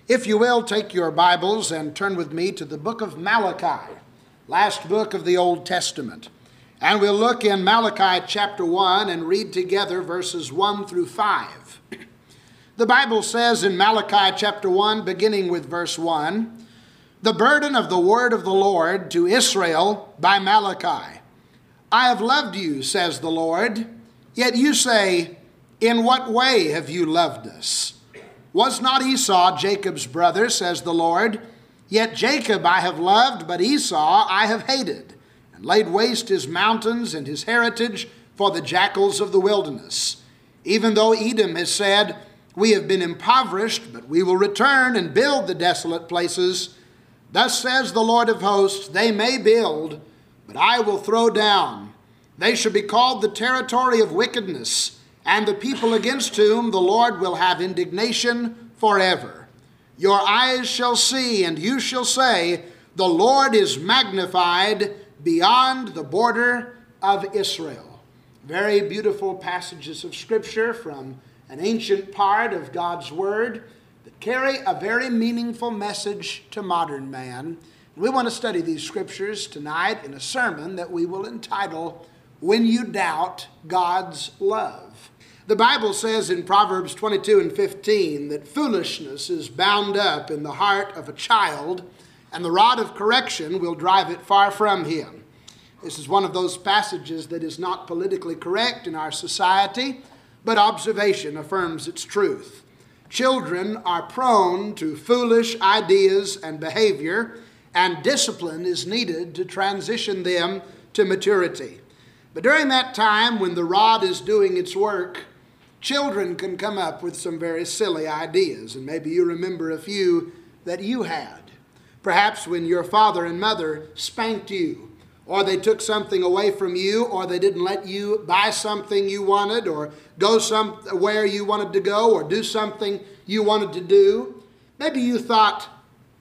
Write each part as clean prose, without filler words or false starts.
If you will, take your Bibles and turn with me to the book of Malachi, last book of the Old Testament. And we'll look in Malachi chapter 1 and read together verses 1 through 5. The Bible says in Malachi chapter 1, beginning with verse 1, "The burden of the word of the Lord to Israel by Malachi. I have loved you, says the Lord. Yet you say, in what way have you loved us? Was not Esau Jacob's brother, says the Lord? Yet Jacob I have loved, but Esau I have hated, and laid waste his mountains and his heritage for the jackals of the wilderness. Even though Edom has said, we have been impoverished, but we will return and build the desolate places. Thus says the Lord of hosts, they may build, but I will throw down. They shall be called the territory of wickedness, and the people against whom the Lord will have indignation forever. Your eyes shall see, and you shall say, the Lord is magnified beyond the border of Israel." Very beautiful passages of Scripture from an ancient part of God's Word that carry a very meaningful message to modern man. We want to study these Scriptures tonight in a sermon that we will entitle, When You Doubt God's Love. The Bible says in Proverbs 22 and 15 that foolishness is bound up in the heart of a child, and the rod of correction will drive it far from him. This is one of those passages that is not politically correct in our society, but observation affirms its truth. Children are prone to foolish ideas and behavior, and discipline is needed to transition them to maturity. But during that time when the rod is doing its work, children can come up with some very silly ideas, and maybe you remember a few that you had. Perhaps when your father and mother spanked you, or they took something away from you, or they didn't let you buy something you wanted, or go somewhere you wanted to go, or do something you wanted to do. Maybe you thought,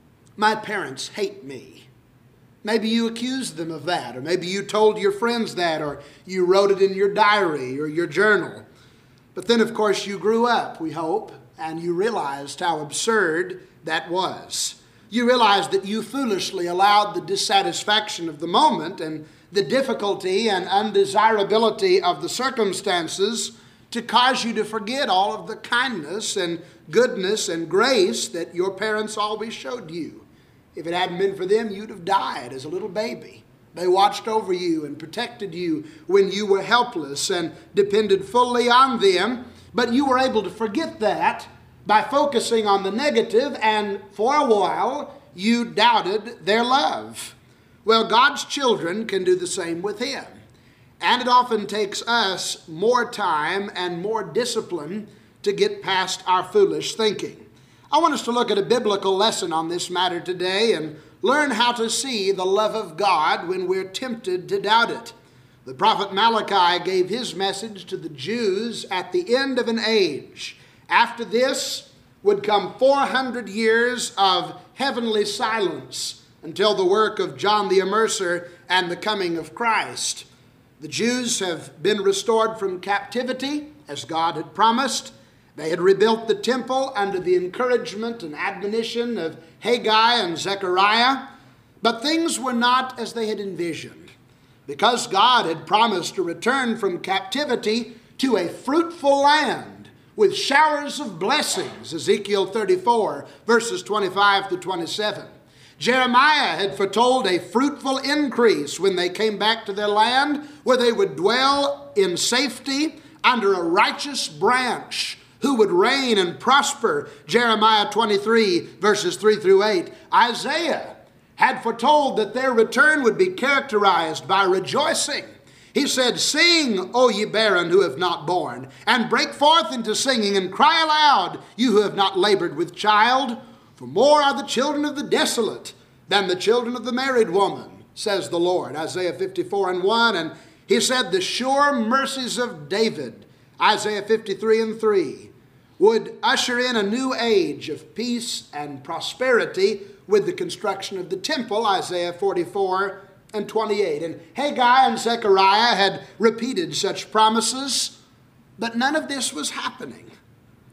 my parents hate me. Maybe you accused them of that, or maybe you told your friends that, or you wrote it in your diary or your journal. But then, of course, you grew up, we hope, and you realized how absurd that was. You realized that you foolishly allowed the dissatisfaction of the moment and the difficulty and undesirability of the circumstances to cause you to forget all of the kindness and goodness and grace that your parents always showed you. If it hadn't been for them, you'd have died as a little baby. They watched over you and protected you when you were helpless and depended fully on them. But you were able to forget that by focusing on the negative, and for a while you doubted their love. Well, God's children can do the same with Him. And it often takes us more time and more discipline to get past our foolish thinking. I want us to look at a biblical lesson on this matter today and learn how to see the love of God when we're tempted to doubt it. The prophet Malachi gave his message to the Jews at the end of an age. After this would come 400 years of heavenly silence until the work of John the Immerser and the coming of Christ. The Jews have been restored from captivity, as God had promised. They had rebuilt the temple under the encouragement and admonition of Haggai and Zechariah, but things were not as they had envisioned. Because God had promised to return from captivity to a fruitful land with showers of blessings, Ezekiel 34, verses 25 to 27. Jeremiah had foretold a fruitful increase when they came back to their land, where they would dwell in safety under a righteous branch who would reign and prosper, Jeremiah 23, verses 3 through 8. Isaiah had foretold that their return would be characterized by rejoicing. He said, "Sing, O ye barren who have not borne, and break forth into singing, and cry aloud, you who have not labored with child. For more are the children of the desolate than the children of the married woman, says the Lord." Isaiah 54 and 1. And he said, "The sure mercies of David," Isaiah 53 and 3, would usher in a new age of peace and prosperity with the construction of the temple, Isaiah 44 and 28. And Haggai and Zechariah had repeated such promises, but none of this was happening.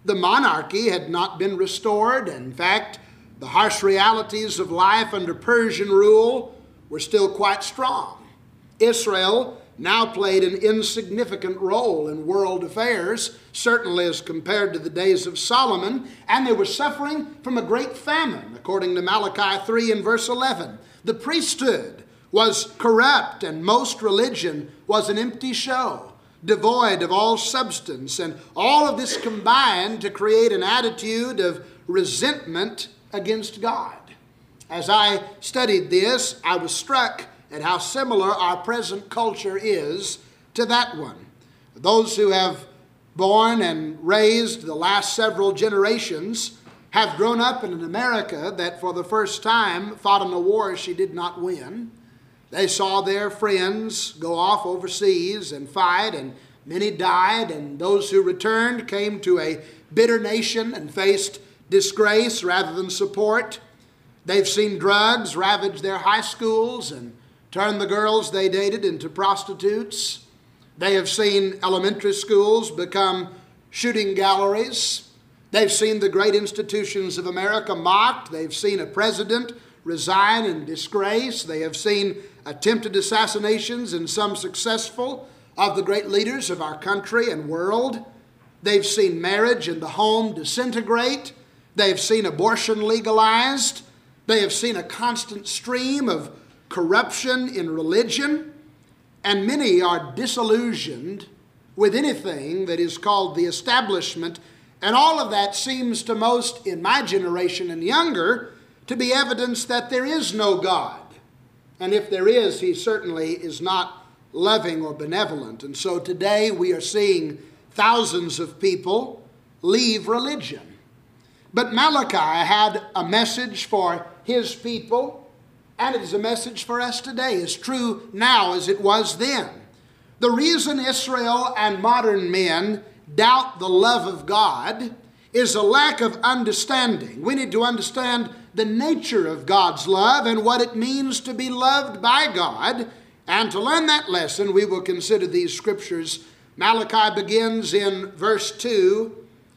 The monarchy had not been restored. In fact, the harsh realities of life under Persian rule were still quite strong. Israel now played an insignificant role in world affairs, certainly as compared to the days of Solomon, and they were suffering from a great famine, according to Malachi 3 and verse 11. The priesthood was corrupt, and most religion was an empty show, devoid of all substance, and all of this combined to create an attitude of resentment against God. As I studied this, I was struck at how similar our present culture is to that one. Those who have born and raised the last several generations have grown up in an America that for the first time fought in a war she did not win. They saw their friends go off overseas and fight, and many died, and those who returned came to a bitter nation and faced disgrace rather than support. They've seen drugs ravage their high schools and turn the girls they dated into prostitutes. They have seen elementary schools become shooting galleries. They've seen the great institutions of America mocked. They've seen a president resign in disgrace. They have seen attempted assassinations, and some successful, of the great leaders of our country and world. They've seen marriage in the home disintegrate. They've seen abortion legalized. They have seen a constant stream of corruption in religion, and many are disillusioned with anything that is called the establishment, and all of that seems to most in my generation and younger to be evidence that there is no God, and if there is, he certainly is not loving or benevolent. And so today we are seeing thousands of people leave religion. But Malachi had a message for his people, and it is a message for us today, as true now as it was then. The reason Israel and modern men doubt the love of God is a lack of understanding. We need to understand the nature of God's love and what it means to be loved by God. And to learn that lesson, we will consider these scriptures. Malachi begins in verse 2,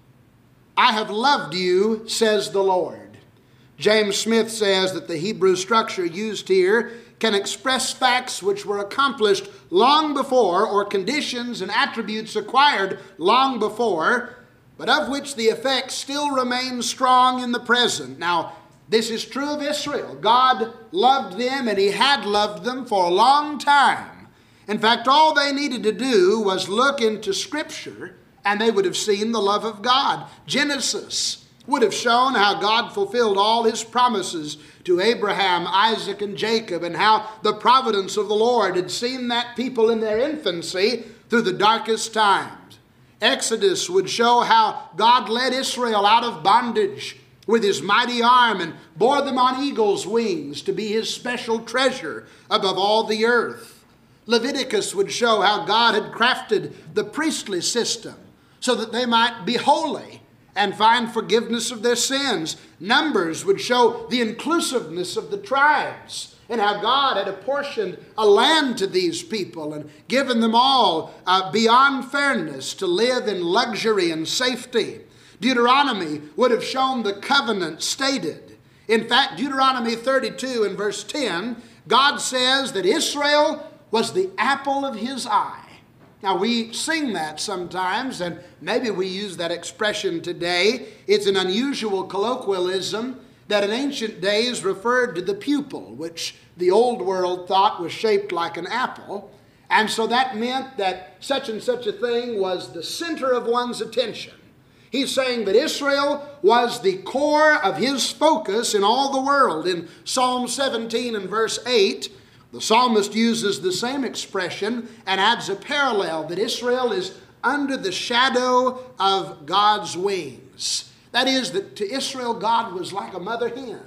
"I have loved you, says the Lord." James Smith says that the Hebrew structure used here can express facts which were accomplished long before, or conditions and attributes acquired long before, but of which the effects still remain strong in the present. Now, this is true of Israel. God loved them, and he had loved them for a long time. In fact, all they needed to do was look into Scripture, and they would have seen the love of God. Genesis would have shown how God fulfilled all his promises to Abraham, Isaac, and Jacob, and how the providence of the Lord had seen that people in their infancy through the darkest times. Exodus would show how God led Israel out of bondage with his mighty arm and bore them on eagle's wings to be his special treasure above all the earth. Leviticus would show how God had crafted the priestly system so that they might be holy and find forgiveness of their sins. Numbers would show the inclusiveness of the tribes and how God had apportioned a land to these people and given them all beyond fairness to live in luxury and safety. Deuteronomy would have shown the covenant stated. In fact, Deuteronomy 32 and verse 10, God says that Israel was the apple of his eye. Now, we sing that sometimes, and maybe we use that expression today. It's an unusual colloquialism that in ancient days referred to the pupil, which the old world thought was shaped like an apple. And so that meant that such and such a thing was the center of one's attention. He's saying that Israel was the core of his focus in all the world. In Psalm 17 and verse 8, the psalmist uses the same expression and adds a parallel that Israel is under the shadow of God's wings. That is, that to Israel, God was like a mother hen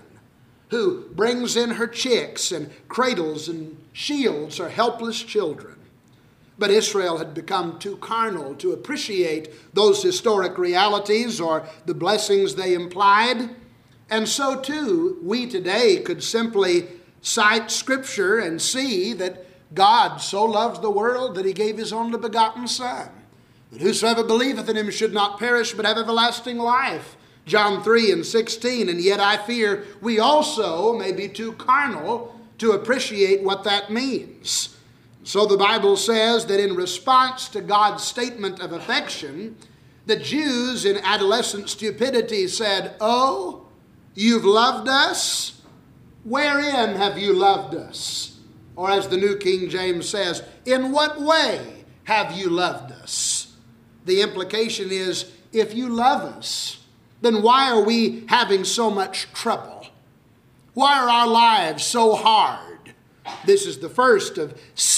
who brings in her chicks and cradles and shields her helpless children. But Israel had become too carnal to appreciate those historic realities or the blessings they implied. And so too, we today could simply cite Scripture and see that God so loved the world that he gave his only begotten Son, that whosoever believeth in him should not perish, but have everlasting life. John 3:16, and yet I fear we also may be too carnal to appreciate what that means. So the Bible says that in response to God's statement of affection, the Jews in adolescent stupidity said, "Oh, you've loved us? Wherein have you loved us?" Or as the New King James says, "In what way have you loved us?" The implication is, if you love us, then why are we having so much trouble? Why are our lives so hard? This is the first of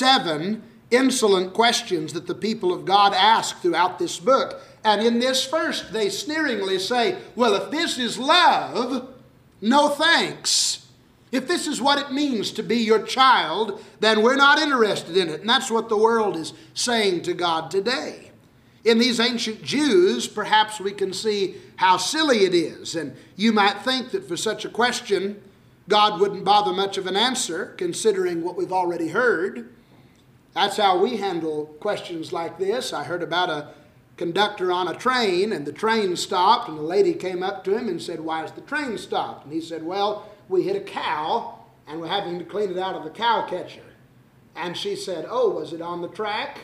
7 insolent questions that the people of God ask throughout this book. And in this first, they sneeringly say, well, if this is love, no thanks. If this is what it means to be your child, then we're not interested in it. And that's what the world is saying to God today. In these ancient Jews, perhaps we can see how silly it is. And you might think that for such a question, God wouldn't bother much of an answer, considering what we've already heard. That's how we handle questions like this. I heard about a conductor on a train, and the train stopped, and a lady came up to him and said, "Why is the train stopped?" And he said, "Well, we hit a cow, and we're having to clean it out of the cow catcher." And she said, "Oh, was it on the track?"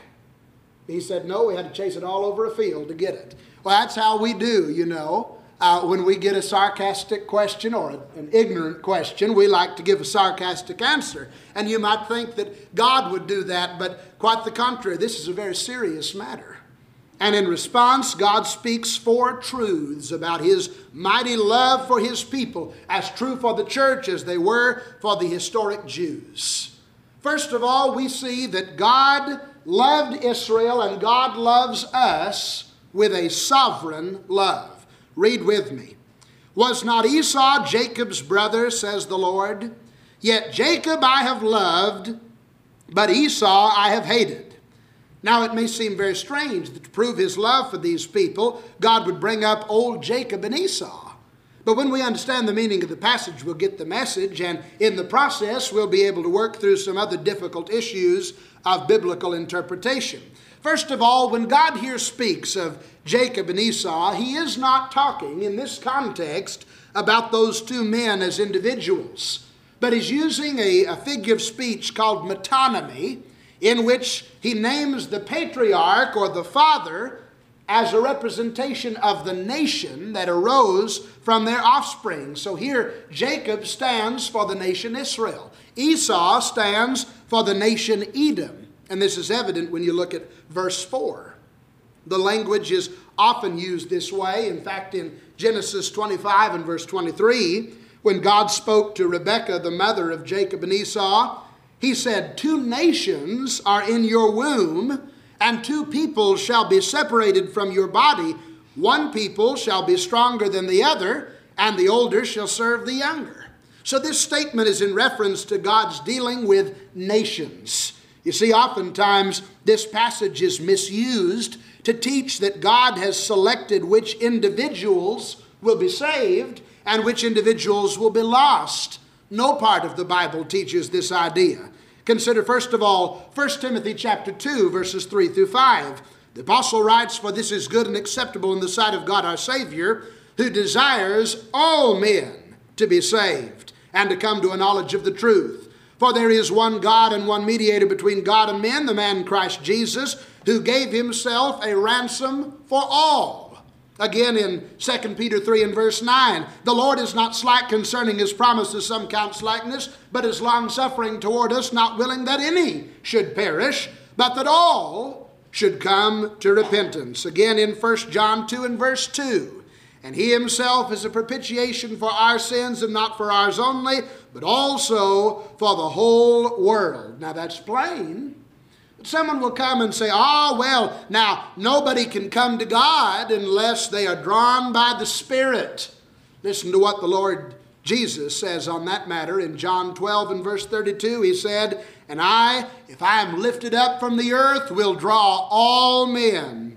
He said, "No, we had to chase it all over a field to get it." Well, that's how we do, you know. When we get a sarcastic question or an ignorant question, we like to give a sarcastic answer. And you might think that God would do that, but quite the contrary. This is a very serious matter. And in response, God speaks 4 truths about his mighty love for his people, as true for the church as they were for the historic Jews. First of all, we see that God loved Israel and God loves us with a sovereign love. Read with me. "Was not Esau Jacob's brother, says the Lord? Yet Jacob I have loved, but Esau I have hated." Now it may seem very strange that to prove his love for these people, God would bring up old Jacob and Esau. But when we understand the meaning of the passage, we'll get the message, and in the process, we'll be able to work through some other difficult issues of biblical interpretation. First of all, when God here speaks of Jacob and Esau, he is not talking in this context about those 2 men as individuals, but he's using a figure of speech called metonymy, in which he names the patriarch or the father as a representation of the nation that arose from their offspring. So here, Jacob stands for the nation Israel. Esau stands for the nation Edom. And this is evident when you look at verse 4. The language is often used this way. In fact, in Genesis 25 and verse 23, when God spoke to Rebekah, the mother of Jacob and Esau, he said, "2 nations are in your womb, and 2 people shall be separated from your body. One people shall be stronger than the other, and the older shall serve the younger." So this statement is in reference to God's dealing with nations. You see, oftentimes this passage is misused to teach that God has selected which individuals will be saved and which individuals will be lost. No part of the Bible teaches this idea. Consider first of all 1 Timothy chapter 2, verses 3 through 5. The apostle writes, "For this is good and acceptable in the sight of God our Savior, who desires all men to be saved and to come to a knowledge of the truth. For there is one God and one mediator between God and men, the man Christ Jesus, who gave himself a ransom for all." Again in 2 Peter 3 and verse 9, "The Lord is not slack concerning his promises, some count slackness, but is long-suffering toward us, not willing that any should perish, but that all should come to repentance." Again in 1 John 2 and verse 2, "And he himself is a propitiation for our sins, and not for ours only, but also for the whole world." Now that's plain. Someone will come and say, well, now nobody can come to God unless they are drawn by the Spirit. Listen to what the Lord Jesus says on that matter in John 12 and verse 32. He said, "And I, if I am lifted up from the earth, will draw all men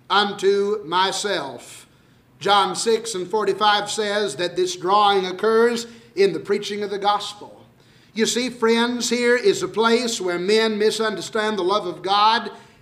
unto myself." John 6 and 45 says that this drawing occurs in the preaching of the gospel. You see, friends, here is a place where men misunderstand the love of God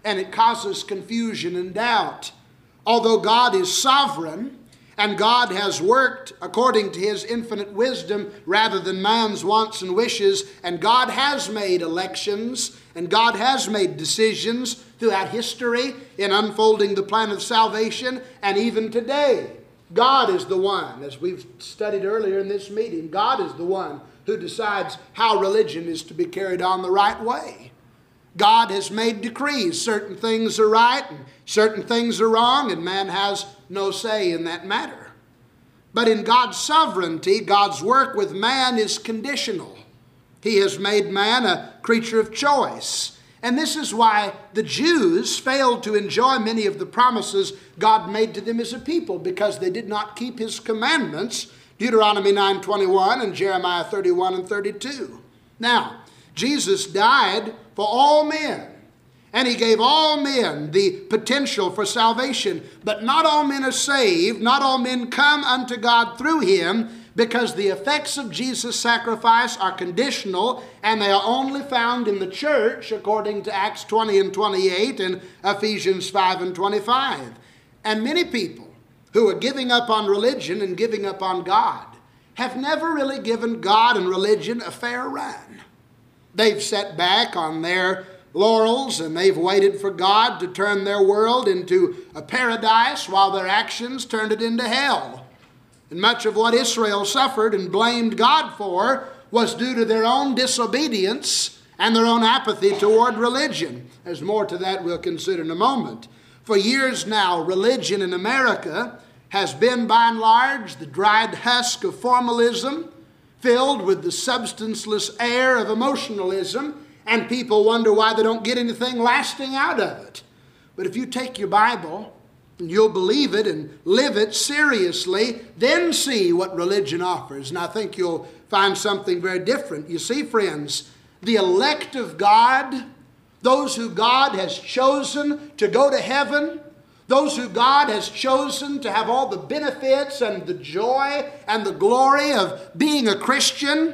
and it causes confusion and doubt. Although God is sovereign, and God has worked according to His infinite wisdom rather than man's wants and wishes, and God has made elections, and God has made decisions throughout history in unfolding the plan of salvation, and even today, God is the one, as we've studied earlier in this meeting, God is the one who decides how religion is to be carried on the right way. God has made decrees. Certain things are right and certain things are wrong, and man has no say in that matter. But in God's sovereignty, God's work with man is conditional. He has made man a creature of choice. And this is why the Jews failed to enjoy many of the promises God made to them as a people, because they did not keep His commandments, Deuteronomy 9:21 and Jeremiah 31 and 32. Now, Jesus died for all men, and He gave all men the potential for salvation. But not all men are saved, not all men come unto God through Him, because the effects of Jesus' sacrifice are conditional, and they are only found in the church according to Acts 20 and 28 and Ephesians 5 and 25. And many people who are giving up on religion and giving up on God have never really given God and religion a fair run. They've sat back on their laurels and they've waited for God to turn their world into a paradise while their actions turned it into hell. And much of what Israel suffered and blamed God for was due to their own disobedience and their own apathy toward religion. There's more to that we'll consider in a moment. For years now, religion in America has been by and large the dried husk of formalism, filled with the substanceless air of emotionalism, and people wonder why they don't get anything lasting out of it. But if you take your Bible and you'll believe it and live it seriously, then see what religion offers. And I think you'll find something very different. You see, friends, the elect of God, those who God has chosen to go to heaven, those who God has chosen to have all the benefits and the joy and the glory of being a Christian,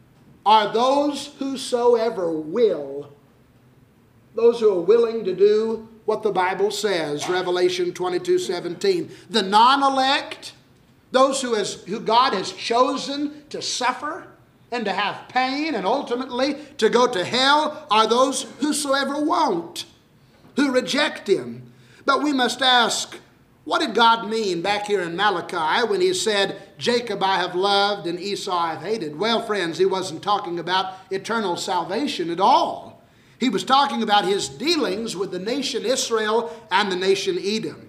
are those whosoever will. Those who are willing to do what the Bible says, Revelation 22:17. The non-elect, those who God has chosen to suffer and to have pain and ultimately to go to hell, are those whosoever won't, who reject Him. But we must ask, what did God mean back here in Malachi when He said, Jacob I have loved and Esau I have hated? Well, friends, He wasn't talking about eternal salvation at all. He was talking about His dealings with the nation Israel and the nation Edom.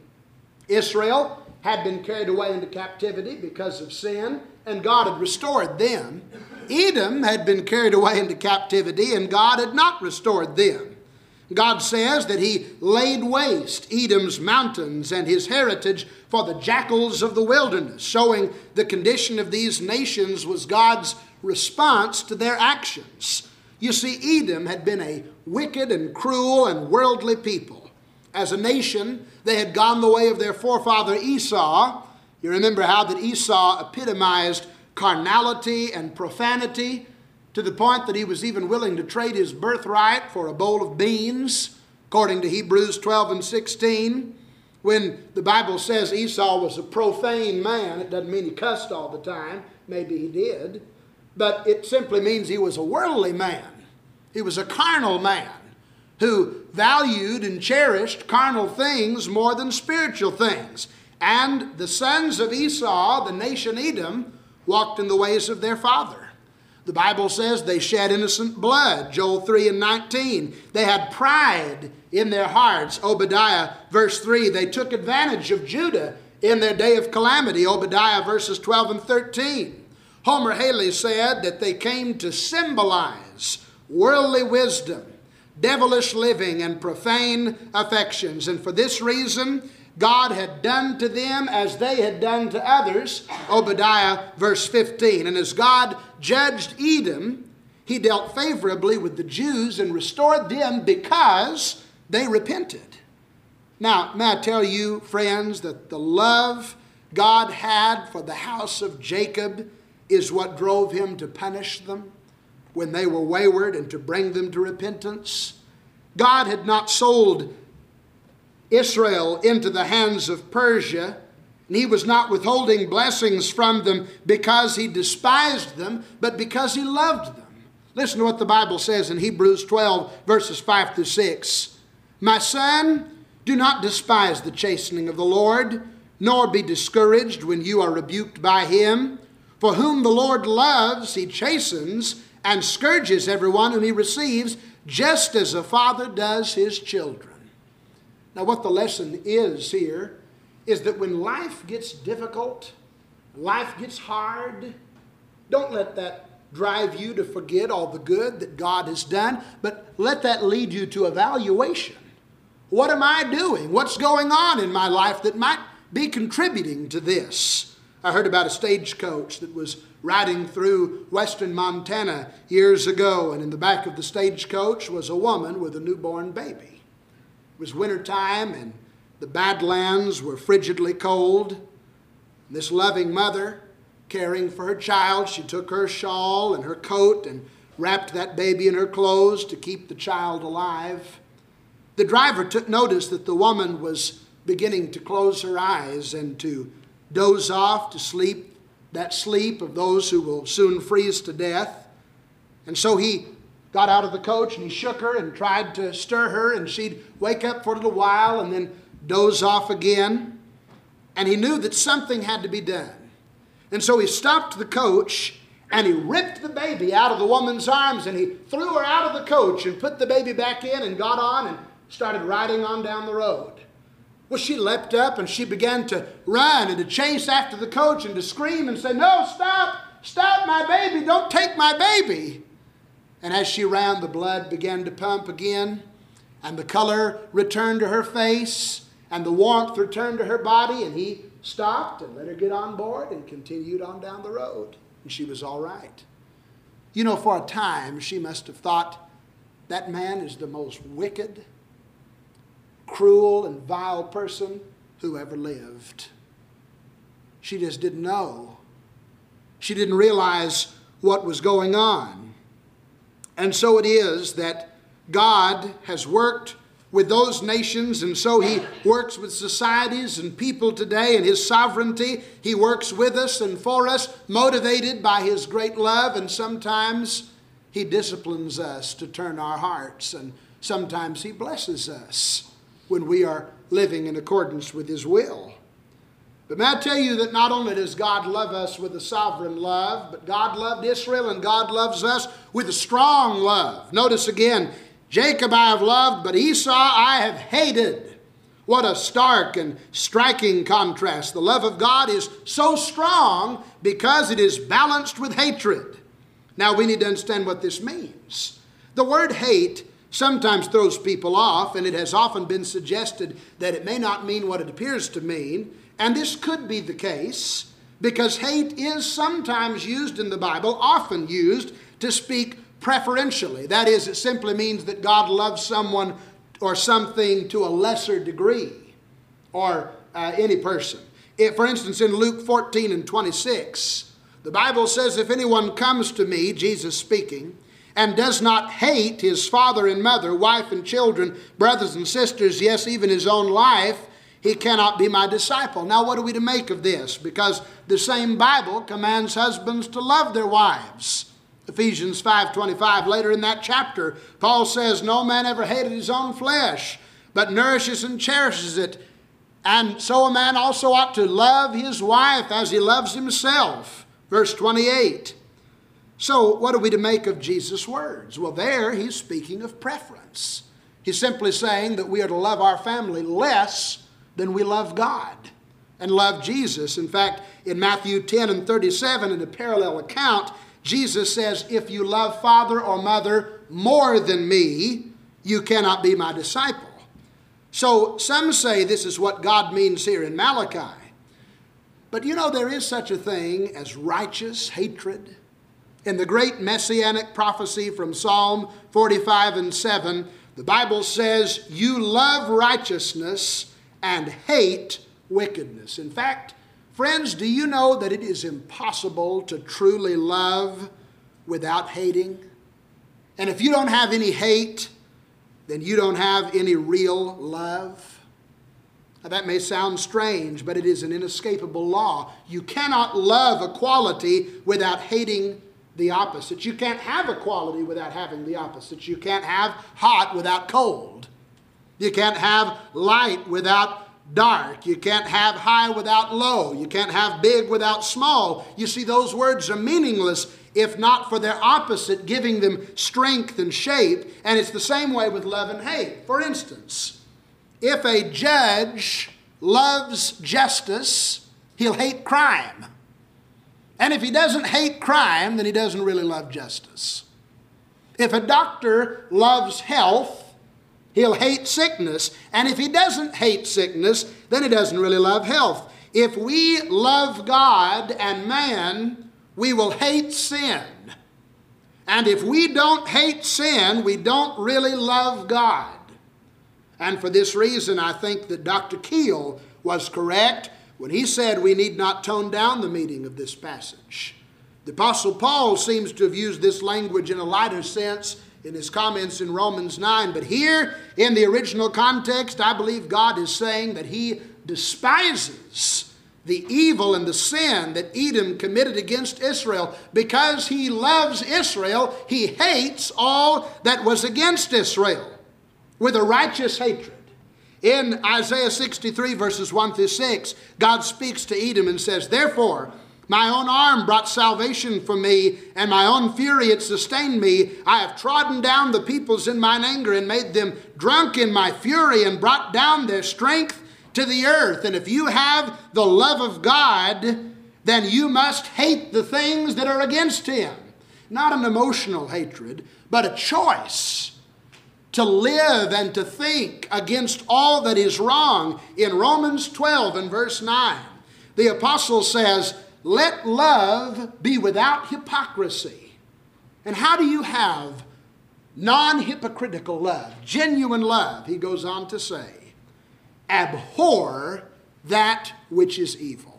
Israel had been carried away into captivity because of sin, and God had restored them. Edom had been carried away into captivity, and God had not restored them. God says that He laid waste Edom's mountains and his heritage for the jackals of the wilderness, showing the condition of these nations was God's response to their actions. You see, Edom had been a wicked and cruel and worldly people. As a nation, they had gone the way of their forefather Esau. You remember how that Esau epitomized carnality and profanity, to the point that he was even willing to trade his birthright for a bowl of beans, according to Hebrews 12 and 16. When the Bible says Esau was a profane man, it doesn't mean he cussed all the time. Maybe he did. But it simply means he was a worldly man. He was a carnal man who valued and cherished carnal things more than spiritual things. And the sons of Esau, the nation Edom, walked in the ways of their father. The Bible says they shed innocent blood, Joel 3 and 19. They had pride in their hearts, Obadiah verse 3. They took advantage of Judah in their day of calamity, Obadiah verses 12 and 13. Homer Haley said that they came to symbolize worldly wisdom, devilish living, and profane affections. And for this reason, God had done to them as they had done to others, Obadiah verse 15. And as God judged Edom, He dealt favorably with the Jews and restored them because they repented. Now, may I tell you, friends, that the love God had for the house of Jacob is what drove Him to punish them when they were wayward and to bring them to repentance. God had not sold Israel into the hands of Persia, and he was not withholding blessings from them because he despised them, but because he loved them. Listen to what the Bible says in Hebrews 12, verses 5 through 6. My son, do not despise the chastening of the Lord, nor be discouraged when you are rebuked by him. For whom the Lord loves, he chastens and scourges everyone whom he receives, just as a father does his children. Now what the lesson is here is that when life gets difficult, life gets hard, don't let that drive you to forget all the good that God has done, but let that lead you to evaluation. What am I doing? What's going on in my life that might be contributing to this? I heard about a stagecoach that was riding through western Montana years ago, and in the back of the stagecoach was a woman with a newborn baby. It was wintertime, and the Badlands were frigidly cold. This loving mother, caring for her child, she took her shawl and her coat and wrapped that baby in her clothes to keep the child alive. The driver took notice that the woman was beginning to close her eyes and to doze off, to sleep, that sleep of those who will soon freeze to death. And so he got out of the coach and he shook her and tried to stir her, and she'd wake up for a little while and then doze off again. And he knew that something had to be done. And so he stopped the coach and he ripped the baby out of the woman's arms and he threw her out of the coach and put the baby back in and got on and started riding on down the road. Well, she leapt up and she began to run and to chase after the coach and to scream and say, "No, stop, stop my baby, don't take my baby." And as she ran, the blood began to pump again, and the color returned to her face, and the warmth returned to her body, and he stopped and let her get on board and continued on down the road, and she was all right. You know, for a time, she must have thought, that man is the most wicked, cruel, and vile person who ever lived. She just didn't know. She didn't realize what was going on. And so it is that God has worked with those nations, and so he works with societies and people today in his sovereignty. He works with us and for us, motivated by his great love, and sometimes he disciplines us to turn our hearts, and sometimes he blesses us when we are living in accordance with his will. But may I tell you that not only does God love us with a sovereign love, but God loved Israel and God loves us with a strong love. Notice again, Jacob I have loved, but Esau I have hated. What a stark and striking contrast. The love of God is so strong because it is balanced with hatred. Now we need to understand what this means. The word hate sometimes throws people off, and it has often been suggested that it may not mean what it appears to mean. And this could be the case, because hate is sometimes used in the Bible, often used to speak preferentially. That is, it simply means that God loves someone or something to a lesser degree, or any person. For instance, in Luke 14 and 26, the Bible says, "If anyone comes to me," Jesus speaking, "and does not hate his father and mother, wife and children, brothers and sisters, yes, even his own life, he cannot be my disciple." Now, what are we to make of this? Because the same Bible commands husbands to love their wives. Ephesians 5:25, later in that chapter, Paul says, "No man ever hated his own flesh, but nourishes and cherishes it. And so a man also ought to love his wife as he loves himself." Verse 28. So what are we to make of Jesus' words? Well, there he's speaking of preference. He's simply saying that we are to love our family less than we love God and love Jesus. In fact, in Matthew 10 and 37, in a parallel account, Jesus says, "If you love father or mother more than me, you cannot be my disciple." So some say this is what God means here in Malachi. But you know, there is such a thing as righteous hatred. In the great messianic prophecy from Psalm 45 and 7, the Bible says, "You love righteousness and hate wickedness." In fact, friends, do you know that it is impossible to truly love without hating? And if you don't have any hate, then you don't have any real love. Now, that may sound strange, but it is an inescapable law. You cannot love equality without hating the opposite. You can't have equality without having the opposite. You can't have hot without cold. You can't have light without dark. You can't have high without low. You can't have big without small. You see, those words are meaningless if not for their opposite giving them strength and shape. And it's the same way with love and hate. For instance, if a judge loves justice, he'll hate crime. And if he doesn't hate crime, then he doesn't really love justice. If a doctor loves health, he'll hate sickness. And if he doesn't hate sickness, then he doesn't really love health. If we love God and man, we will hate sin. And if we don't hate sin, we don't really love God. And for this reason, I think that Dr. Keel was correct when he said we need not tone down the meaning of this passage. The Apostle Paul seems to have used this language in a lighter sense in his comments in Romans 9. But here, in the original context, I believe God is saying that he despises the evil and the sin that Edom committed against Israel. Because he loves Israel, he hates all that was against Israel with a righteous hatred. In Isaiah 63 verses 1 through 6, God speaks to Edom and says, "Therefore, my own arm brought salvation for me, and my own fury it sustained me. I have trodden down the peoples in mine anger and made them drunk in my fury and brought down their strength to the earth." And if you have the love of God, then you must hate the things that are against him. Not an emotional hatred, but a choice to live and to think against all that is wrong. In Romans 12 and verse 9, the apostle says, "Let love be without hypocrisy." And how do you have non-hypocritical love, genuine love? He goes on to say, "Abhor that which is evil.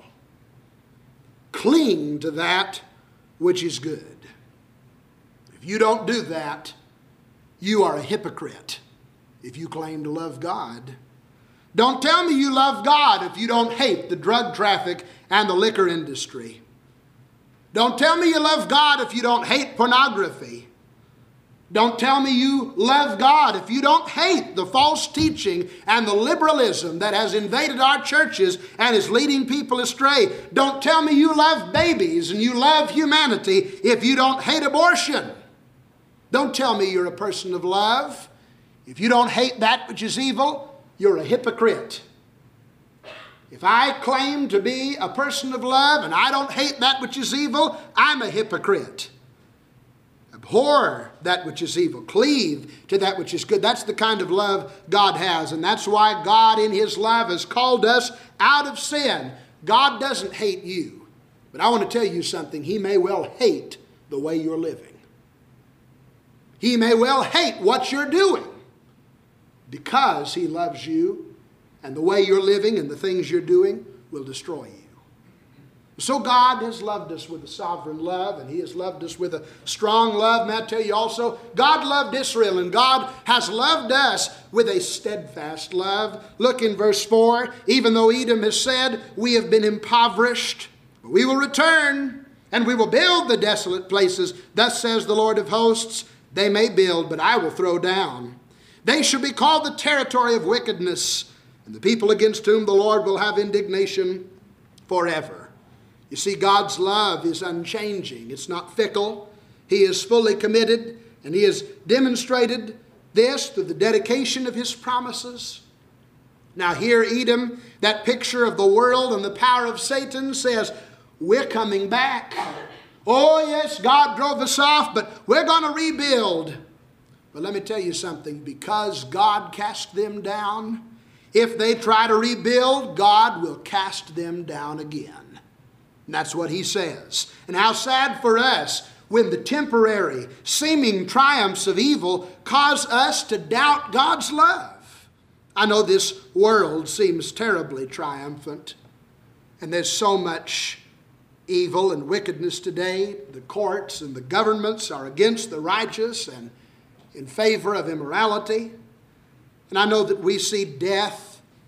Cling to that which is good." If you don't do that, you are a hypocrite if you claim to love God. Don't tell me you love God if you don't hate the drug traffic and the liquor industry. Don't tell me you love God if you don't hate pornography. Don't tell me you love God if you don't hate the false teaching and the liberalism that has invaded our churches and is leading people astray. Don't tell me you love babies and you love humanity if you don't hate abortion. Don't tell me you're a person of love if you don't hate that which is evil. You're a hypocrite. If I claim to be a person of love and I don't hate that which is evil, I'm a hypocrite. Abhor that which is evil. Cleave to that which is good. That's the kind of love God has. And that's why God in his love has called us out of sin. God doesn't hate you. But I want to tell you something. He may well hate the way you're living. He may well hate what you're doing because he loves you, and the way you're living and the things you're doing will destroy you. So God has loved us with a sovereign love, and he has loved us with a strong love. May I tell you also, God loved Israel, and God has loved us with a steadfast love. Look in verse 4. "Even though Edom has said, we have been impoverished, we will return, and we will build the desolate places. Thus says the Lord of hosts, they may build, but I will throw down. They shall be called the territory of wickedness, and the people against whom the Lord will have indignation forever." You see, God's love is unchanging. It's not fickle. He is fully committed, and he has demonstrated this through the dedication of his promises. Now here, Edom, that picture of the world and the power of Satan, says, we're coming back. Oh yes, God drove us off, but we're going to rebuild. But let me tell you something. Because God cast them down, if they try to rebuild, God will cast them down again. And that's what he says. And how sad for us when the temporary, seeming triumphs of evil cause us to doubt God's love. I know this world seems terribly triumphant, and there's so much evil and wickedness today. The courts and the governments are against the righteous and in favor of immorality. And I know that we see death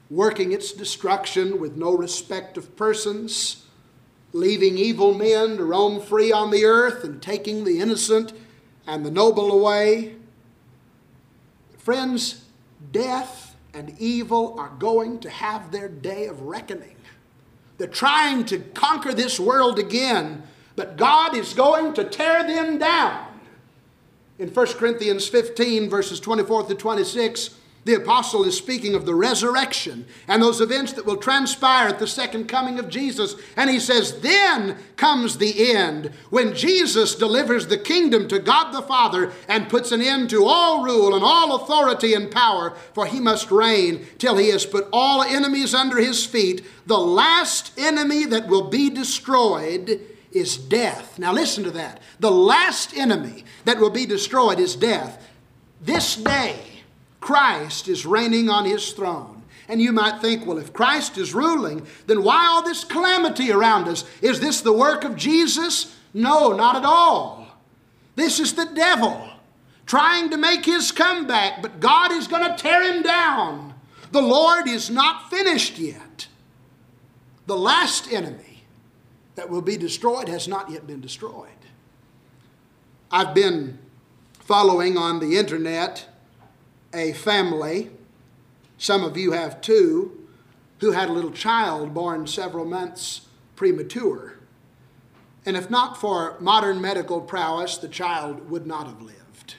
working its destruction with no respect of persons, leaving evil men to roam free on the earth and taking the innocent and the noble away. Friends, death and evil are going to have their day of reckoning. They're trying to conquer this world again, but God is going to tear them down. In 1 Corinthians 15, verses 24 to 26, the apostle is speaking of the resurrection and those events that will transpire at the second coming of Jesus. And he says, then comes the end, when Jesus delivers the kingdom to God the Father and puts an end to all rule and all authority and power, for he must reign till he has put all enemies under his feet. The last enemy that will be destroyed is death. Now listen to that. The last enemy that will be destroyed is death. This day, Christ is reigning on his throne. And you might think, well, if Christ is ruling, then why all this calamity around us? Is this the work of Jesus? No, not at all. This is the devil trying to make his comeback, but God is going to tear him down. The Lord is not finished yet. The last enemy that will be destroyed has not yet been destroyed. I've been following on the internet a family, some of you have too, who had a little child born several months premature. And if not for modern medical prowess, the child would not have lived.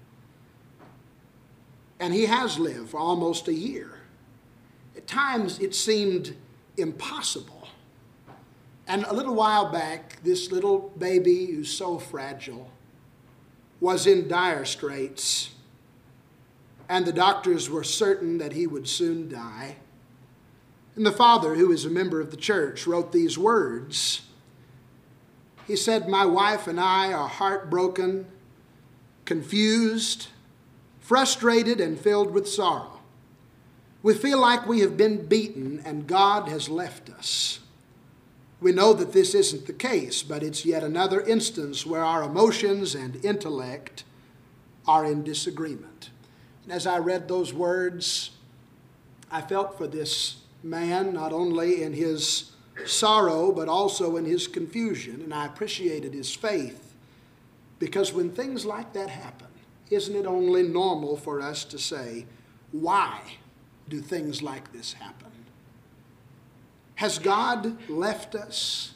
And he has lived for almost a year. At times it seemed impossible. And a little while back, this little baby who's so fragile was in dire straits. And the doctors were certain that he would soon die. And the father, who is a member of the church, wrote these words. He said, my wife and I are heartbroken, confused, frustrated, and filled with sorrow. We feel like we have been beaten and God has left us. We know that this isn't the case, but it's yet another instance where our emotions and intellect are in disagreement. And as I read those words, I felt for this man, not only in his sorrow, but also in his confusion. And I appreciated his faith, because when things like that happen, isn't it only normal for us to say, why do things like this happen? Has God left us?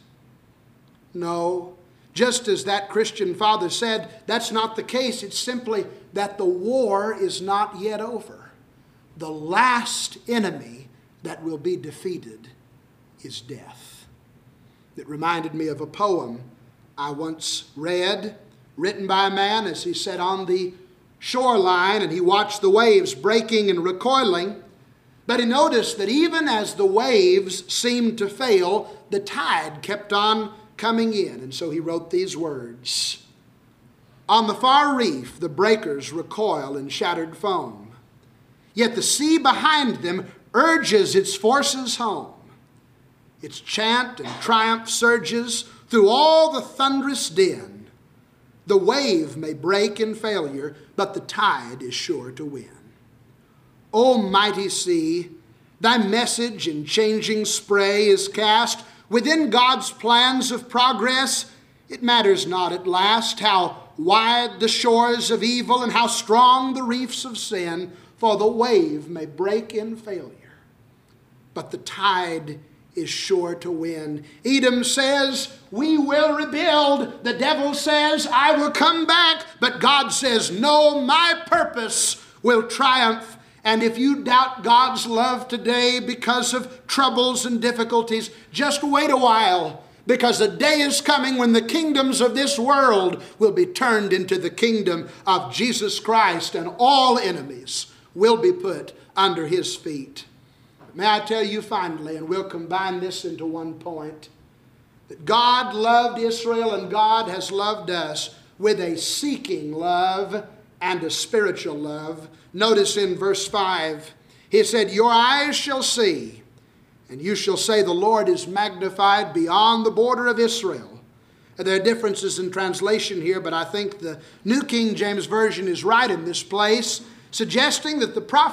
No. Just as that Christian father said, that's not the case. It's simply that the war is not yet over. The last enemy that will be defeated is death. It reminded me of a poem I once read, written by a man as he sat on the shoreline and he watched the waves breaking and recoiling. But he noticed that even as the waves seemed to fail, the tide kept on coming in. And so he wrote these words. On the far reef, the breakers recoil in shattered foam. Yet the sea behind them urges its forces home. Its chant and triumph surges through all the thunderous din. The wave may break in failure, but the tide is sure to win. O mighty sea, thy message in changing spray is cast within God's plans of progress. It matters not at last how wide the shores of evil and how strong the reefs of sin, for the wave may break in failure, but the tide is sure to win. Edom says, we will rebuild. The devil says, I will come back. But God says, no, my purpose will triumph. And if you doubt God's love today because of troubles and difficulties, just wait a while, because a day is coming when the kingdoms of this world will be turned into the kingdom of Jesus Christ, and all enemies will be put under his feet. May I tell you finally, and we'll combine this into one point, that God loved Israel and God has loved us with a seeking love and a spiritual love. Notice in verse 5, he said, your eyes shall see, and you shall say, the Lord is magnified beyond the border of Israel. And there are differences in translation here, but I think the New King James Version is right in this place, suggesting that the prophet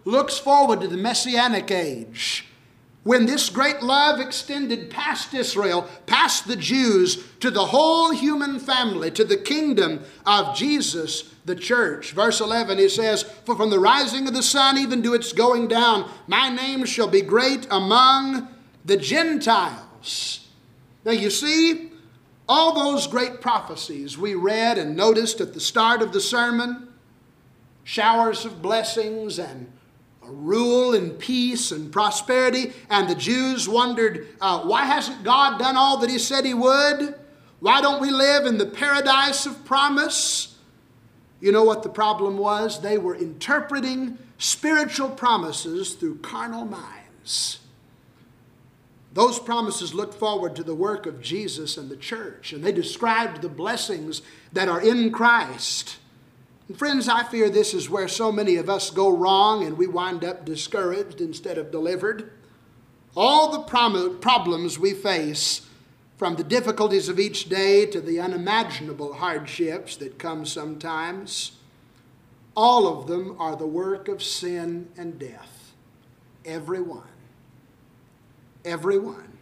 looks forward to the Messianic age, when this great love extended past Israel, past the Jews, to the whole human family, to the kingdom of Jesus, the church. Verse 11, he says, "For from the rising of the sun even to its going down, my name shall be great among the Gentiles." Now you see, all those great prophecies we read and noticed at the start of the sermon, showers of blessings and rule and peace and prosperity, and the Jews wondered, why hasn't God done all that he said he would? Why don't we live in the paradise of promise? You know what the problem was? They were interpreting spiritual promises through carnal minds. Those promises looked forward to the work of Jesus and the church, and they described the blessings that are in Christ. And friends, I fear this is where so many of us go wrong and we wind up discouraged instead of delivered. All the problems we face, from the difficulties of each day to the unimaginable hardships that come sometimes, all of them are the work of sin and death. Every one. Every one.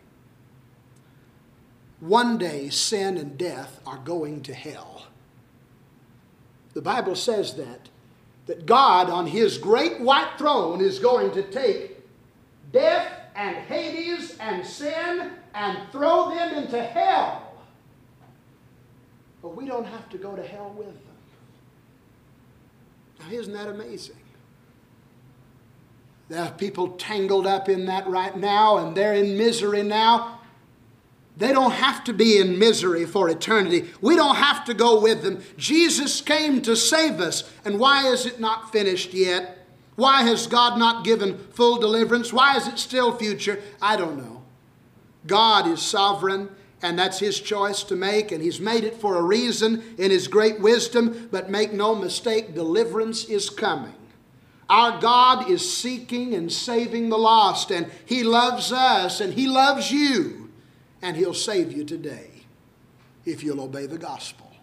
One day, sin and death are going to hell. The Bible says that God on his great white throne is going to take death and Hades and sin and throw them into hell. But we don't have to go to hell with them. Now, isn't that amazing? There are people tangled up in that right now, and they're in misery now. They don't have to be in misery for eternity. We don't have to go with them. Jesus came to save us. And why is it not finished yet? Why has God not given full deliverance? Why is it still future? I don't know. God is sovereign, and that's his choice to make, and he's made it for a reason in his great wisdom. But make no mistake, deliverance is coming. Our God is seeking and saving the lost, and he loves us, and he loves you. And he'll save you today if you'll obey the gospel.